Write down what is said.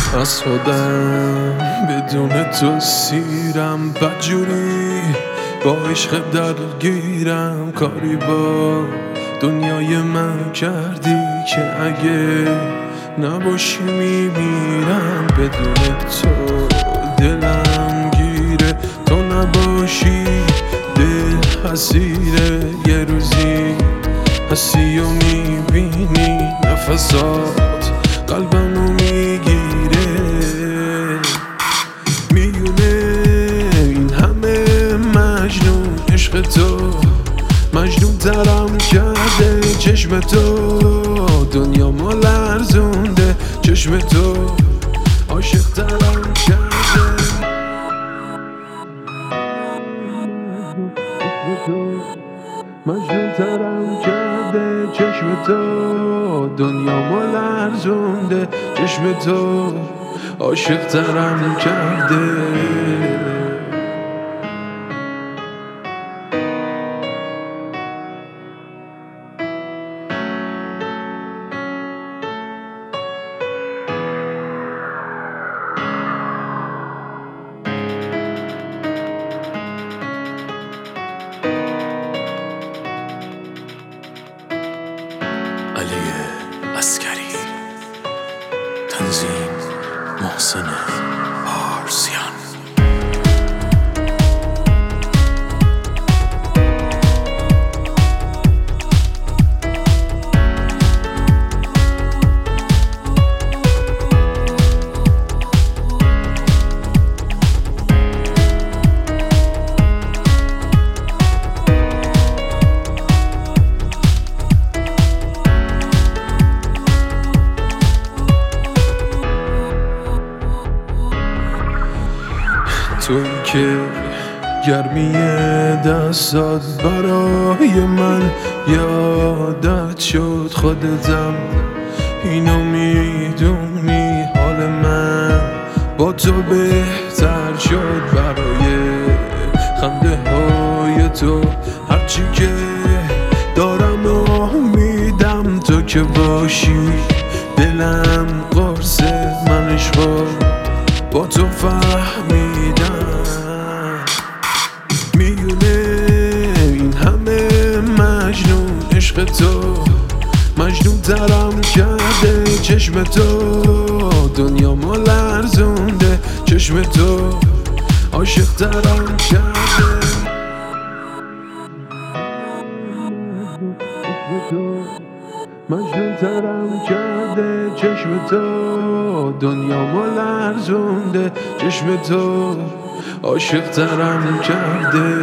از خودم بدون تو سیرم بدجوری با عشق درگیرم کاری با دنیای من کردی که اگه نباشی میمیرم بدون تو دلم گیره تو نباشی دل حسیره یه روزی هستی و میبینی نفسات قلبمو میگیره میونه این همه مجنون عشق تو مجنون ترم کرده چشم تو دنیا ما لرزونده چشم تو عاشق ترم کرده مجنون ترم کرده چشم تو دنیا ما لرزونده چشم تو عاشق ترم کرده علی عسکری تنظیم محسن پارسیان توی که گرمی دستات برای من یادت شد خودتم اینو میدونی حال من با تو بهتر شد برای خنده های تو هرچی که دارم امیدم تو که باشی دلم قرصه من عشقا با تو فهمیدم میونه این همه مجنون عشق تو مجنون ترم کرده چشم تو دنیا ما لرزونده چشم تو عاشق ترم کرده مجنون ترم کرده چشم تو دنیا ما لرزونده چشم تو عاشق ترم کرده